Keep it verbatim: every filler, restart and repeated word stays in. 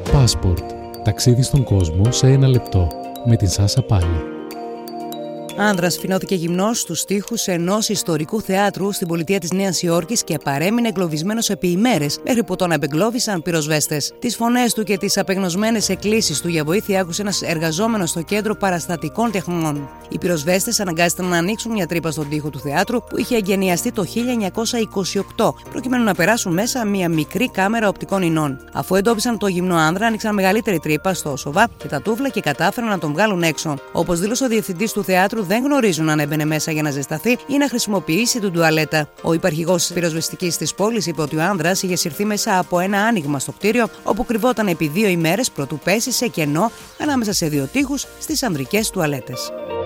Passport. Ταξίδι στον κόσμο σε ένα λεπτό. Με την Σάσα Πάλι. Άνδρας φινώθηκε γυμνός στους τοίχους ενός ιστορικού θεάτρου στην πολιτεία της Νέας Υόρκης και παρέμεινε εγκλωβισμένος επί ημέρες, μέχρι που τον απεγκλώβησαν πυροσβέστες. Τις φωνές του και τις απεγνωσμένες εκκλήσεις του για βοήθεια άκουσε ένας εργαζόμενος στο κέντρο παραστατικών τεχνών. Οι πυροσβέστες αναγκάστηκαν να ανοίξουν μια τρύπα στον τοίχο του θεάτρου που είχε εγκαινιαστεί το χίλια εννιακόσια είκοσι οκτώ, προκειμένου να περάσουν μέσα μια μικρή κάμερα οπτικών ινών. Αφού εντόπισαν το γυμνό άνδρα, άνοιξαν μεγαλύτερη τρύπα στο σοβά και τα τούβλα και κατάφεραν να τον βγάλουν έξω. Όπως δήλωσε ο διευθυντής του θεάτρου, δεν γνωρίζουν αν έμπαινε μέσα για να ζεσταθεί ή να χρησιμοποιήσει την τουαλέτα. Ο υπαρχηγός πυροσβεστικής της πόλης είπε ότι ο άνδρας είχε συρθεί μέσα από ένα άνοιγμα στο κτίριο, όπου κρυβόταν επί δύο ημέρες προτού πέσει σε κενό ανάμεσα σε δύο τοίχους στις ανδρικές τουαλέτες.